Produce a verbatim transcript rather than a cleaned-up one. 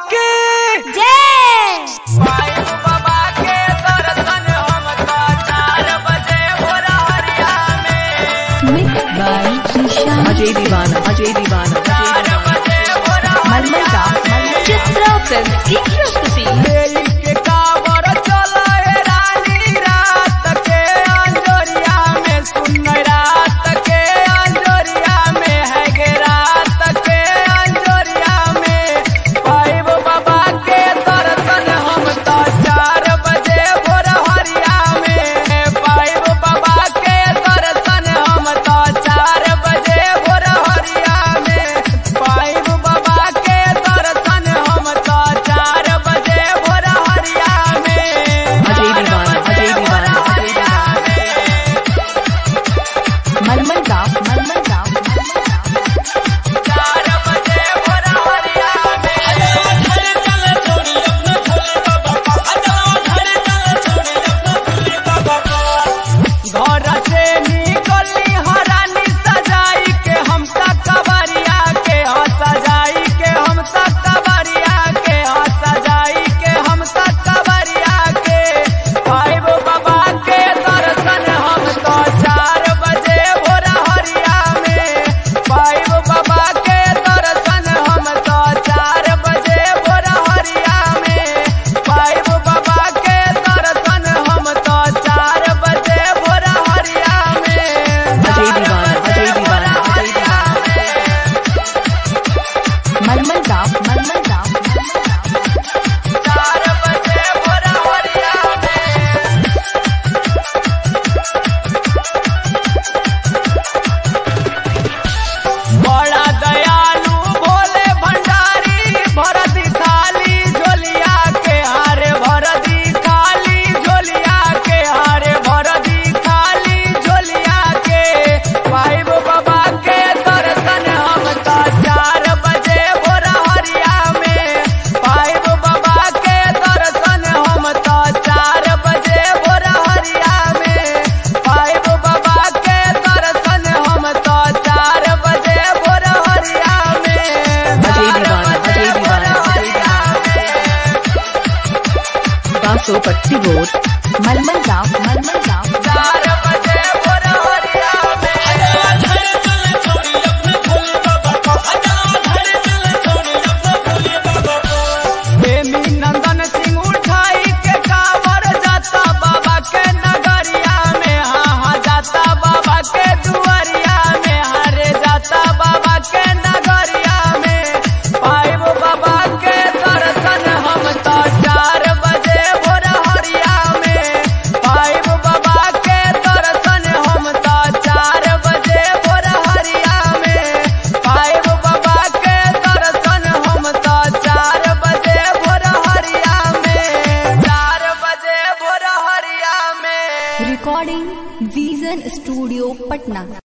की जय। साईं बाबा के दर्शन हम तो चार बजे भोरहरिया में। मिक्स बाय निशान अजय दीवाना अजय दीवाना चार बजे भोरहरिया में। चित्रा फिल्म की प्रस्तुति। देई के कांवर चलाए रानी रात के अंजोरिया में। सुन रात के अंजोरिया में है गे रात के अंजोरिया में। पाइब बाबा के दर्शन हम तो चार बजे भोरहरिया में। पाइब बाबा के दर्शन हम तो चार बजे भोरहरिया में। पाइब बाबा के दर्शन हम तो चार बजे भोरहरिया में। अजय दीवाना अजय दीवाना अजय दीवाना मलमल गाँव मलमल गाँव चार बजे भोरहरिया घर से निकली हरानी सजाई के हम तक कबरिया के ह सजाई के हम तक कबरिया के ह सजाई के हम तक कबरिया के। पाइब बाबा के दर्शन हम तो चार बजे भोरहरिया में। पाइब बाबा के दर्शन हम तो चार बजे भोरहरिया में। पाइब बाबा के दर्शन हम तो चार बजे भोरहरिया में। अजय दीवाना अजय दीवाना अजय दीवाना मलमल गाँव मलमल गाँव चार बजे भोरहरिया में। बड़ा दयालु भोले भंडारी भरती खाली झोलिया के हारे भरती खाली झोलिया के हारे भरती खाली झोलिया के। पाइब बाबा के दर्शन हम तो चार बजे भोरहरिया में। पाइब बाबा के दर्शन हम तो चार बजे भोरहरिया में। पाइब बाबा के दर्शन हम तो चार बजे भोरहरिया में। अजय दीवाना अजय दीवाना अजय दीवाना बासो पट्टी रोड मलमल गाँव मलमल गाँव चार बजे भोरहरिया में। प्रेमी नंदन सिंह उठाई के कांवर जाता बाबा के नगरिया में। हाँ हाँ जाता बाबा के दुआरिया में। हरे जाता बाबा के नगरिया में। पाइब बाबा के दर्शन हम तो चार बजे भोरहरिया में। पाइब बाबा के दर्शन हम तो चार बजे भोरहरिया में। पाइब बाबा के दर्शन हम तो चार बजे भोरहरिया में। चार बजे भोरहरिया में। Recording vision studio Patna.